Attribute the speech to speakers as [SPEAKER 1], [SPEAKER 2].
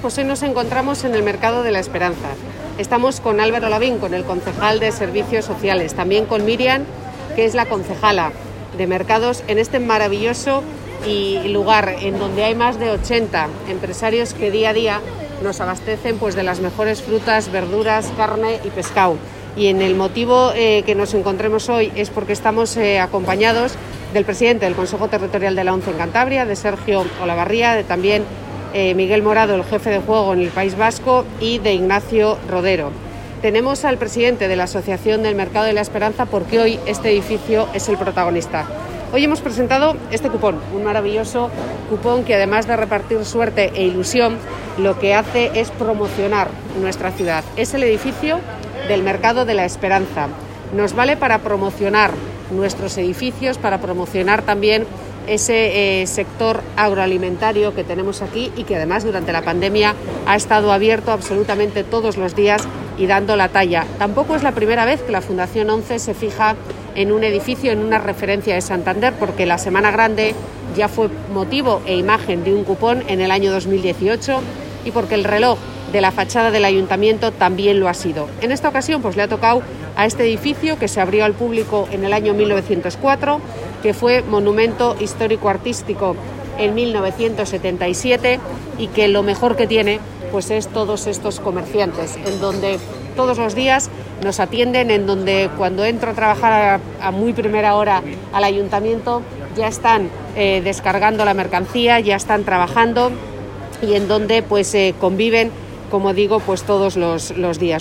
[SPEAKER 1] pues hoy nos encontramos en el Mercado de la Esperanza. Estamos con Álvaro Lavín, con el concejal de Servicios Sociales, también con Miriam, que es la concejala de Mercados, en este maravilloso lugar en donde hay más de 80 empresarios que día a día nos abastecen pues de las mejores frutas, verduras, carne y pescado. Y en el motivo que nos encontremos hoy es porque estamos acompañados del presidente del Consejo Territorial de la ONCE en Cantabria, de Sergio Olavarría, de también Miguel Morado, el jefe de juego en el País Vasco, y de Ignacio Rodero. Tenemos al presidente de la Asociación del Mercado de la Esperanza porque hoy este edificio es el protagonista. Hoy hemos presentado este cupón, un maravilloso cupón que además de repartir suerte e ilusión, lo que hace es promocionar nuestra ciudad. Es el edificio del Mercado de la Esperanza. Nos vale para promocionar nuestros edificios, para promocionar también ese sector agroalimentario que tenemos aquí y que además durante la pandemia ha estado abierto absolutamente todos los días y dando la talla. Tampoco es la primera vez que la Fundación ONCE se fija en un edificio, en una referencia de Santander, porque la Semana Grande ya fue motivo e imagen de un cupón en el año 2018 y porque el reloj de la fachada del ayuntamiento también lo ha sido. En esta ocasión pues le ha tocado a este edificio que se abrió al público en el año 1904, que fue monumento histórico-artístico en 1977 y que lo mejor que tiene pues es todos estos comerciantes, en donde todos los días nos atienden, en donde cuando entro a trabajar a muy primera hora al ayuntamiento ya están descargando la mercancía, ya están trabajando y en donde pues conviven, como digo, pues todos los días.